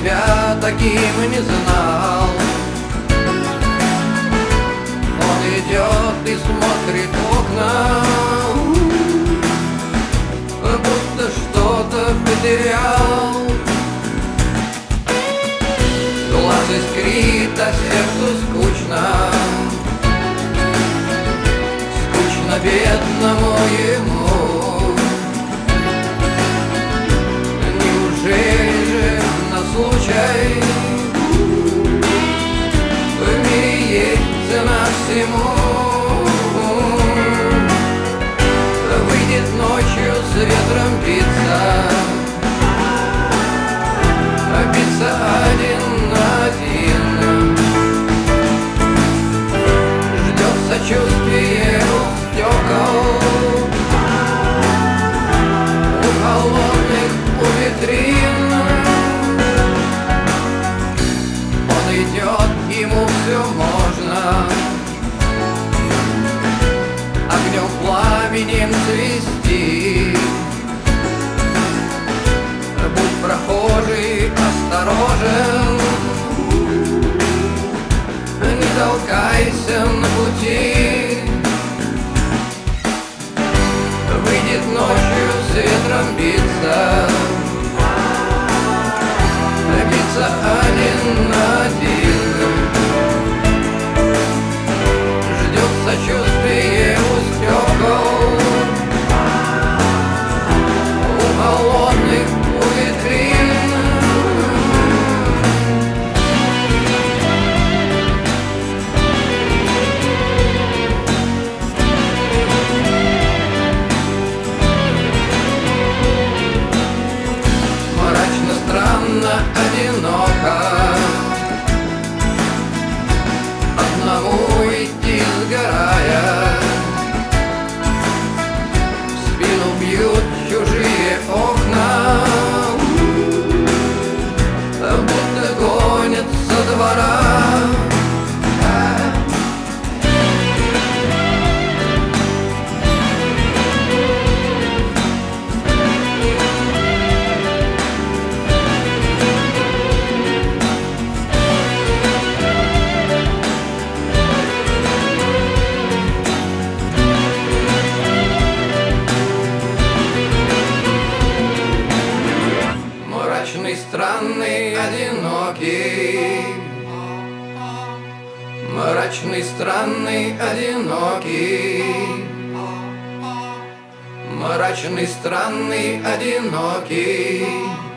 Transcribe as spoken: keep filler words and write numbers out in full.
тебя таким не знал. Он идет и смотрит в окна, будто что-то потерял. Глаз искрит, а сердцу скучно, скучно бедному ему. Неужели же на случай в мире есть цена всему? Выйдет ночью с ветром биться, биться один на один. Ждет сочувствие у стекол, у холодных, у витрин. Он идет, ему все можно, огнем пламенем цвести. Будь прохожий осторожен, не толкайся на пути. Выйдет ночью с ветром биться, биться один на один. Ждет сочувствие у стекол, у холодных, у витрин. Мрачно, странно, одиноко одному идти, сгорая. В спину бьют чужие окна, будто гонят со двора. Мрачный, странный, одинокий. Мрачный, странный, одинокий. Мрачный, странный, одинокий.